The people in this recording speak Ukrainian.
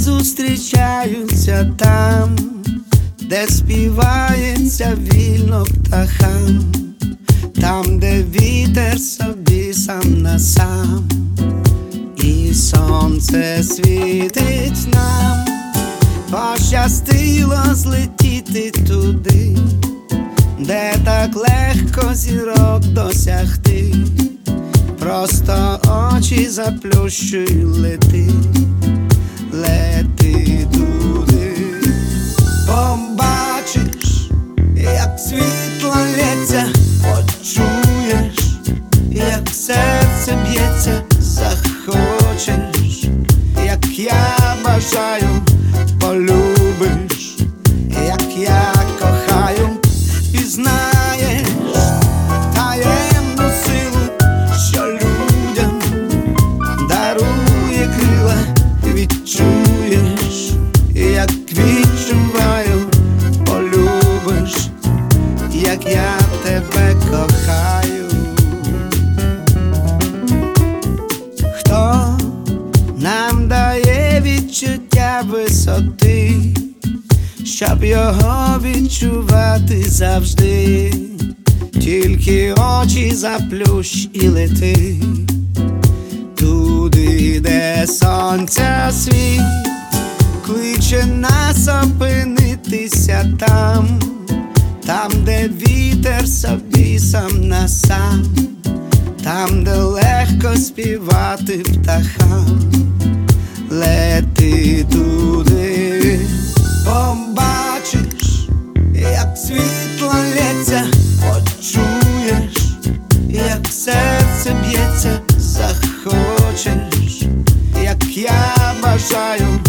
зустрічаються там, де співається вільно птахам, там, де вітер собі сам на сам, і сонце світить нам. Пощастило злетіти туди, де так легко зірок досягти. Просто очі заплющуй, лети, лети туди. Побачиш, як світло лється, почуєш, як серце б'ється, захочеш, як я бажаю, полюбиш, як я кохаю, пізнаєш таємну силу, що людям дарує крила. Відчуєш, як відчуваю, полюбиш, як я тебе кохаю. Хто нам дає відчуття висоти, щоб його відчувати завжди? Тільки очі заплющ і лети туди, де сонця світ кличе нас опинитися там, там, де вітер собі сам на сам, там, де легко співати птахам. Лети туди, побачиш, як світло лється, почуєш, як серце б'ється, захочеш, як я бажаю,